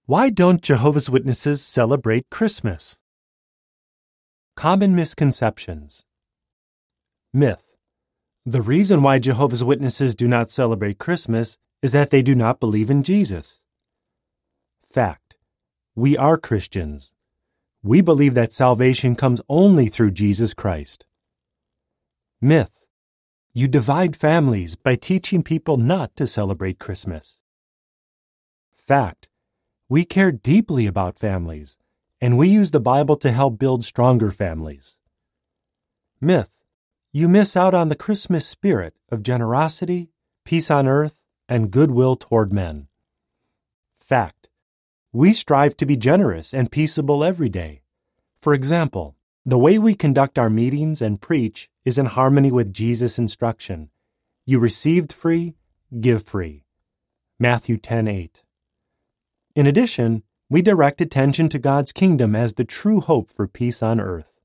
Why don't Jehovah's Witnesses celebrate Christmas? Common misconceptions. Myth. The reason why Jehovah's Witnesses do not celebrate Christmas is that they do not believe in Jesus. Fact. We are Christians. We believe that salvation comes only through Jesus Christ. Myth. You divide families by teaching people not to celebrate Christmas. Fact. We care deeply about families, and we use the Bible to help build stronger families. Myth. You miss out on the Christmas spirit of generosity, peace on earth, and goodwill toward men. Fact. We strive to be generous and peaceable every day. For example, the way we conduct our meetings and preach is in harmony with Jesus' instruction. You received free, give free. Matthew 10:8. In addition, we direct attention to God's kingdom as the true hope for peace on earth.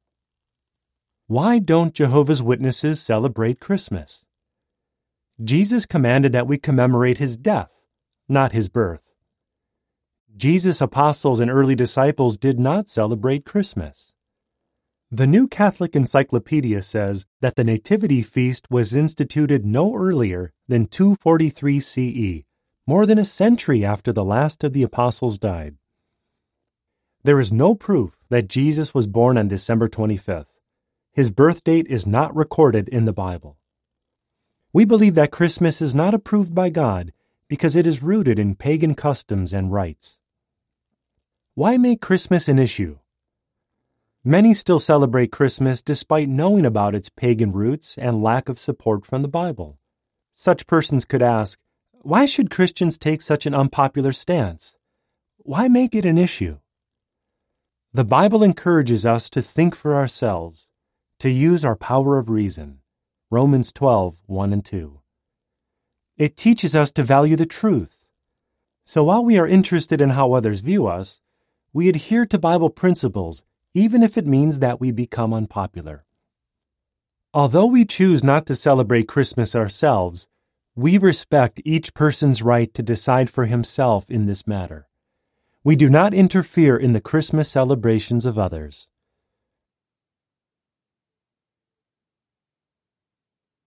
Why don't Jehovah's Witnesses celebrate Christmas? Jesus commanded that we commemorate his death, not his birth. Jesus' apostles and early disciples did not celebrate Christmas. The New Catholic Encyclopedia says that the Nativity Feast was instituted no earlier than 243 CE, more than a century after the last of the apostles died. There is no proof that Jesus was born on December 25th. His birth date is not recorded in the Bible. We believe that Christmas is not approved by God because it is rooted in pagan customs and rites. Why make Christmas an issue? Many still celebrate Christmas despite knowing about its pagan roots and lack of support from the Bible. Such persons could ask, why should Christians take such an unpopular stance? Why make it an issue? The Bible encourages us to think for ourselves, to use our power of reason. Romans 12:1 and 2. It teaches us to value the truth. So while we are interested in how others view us, we adhere to Bible principles, even if it means that we become unpopular. Although we choose not to celebrate Christmas ourselves, we respect each person's right to decide for himself in this matter. We do not interfere in the Christmas celebrations of others.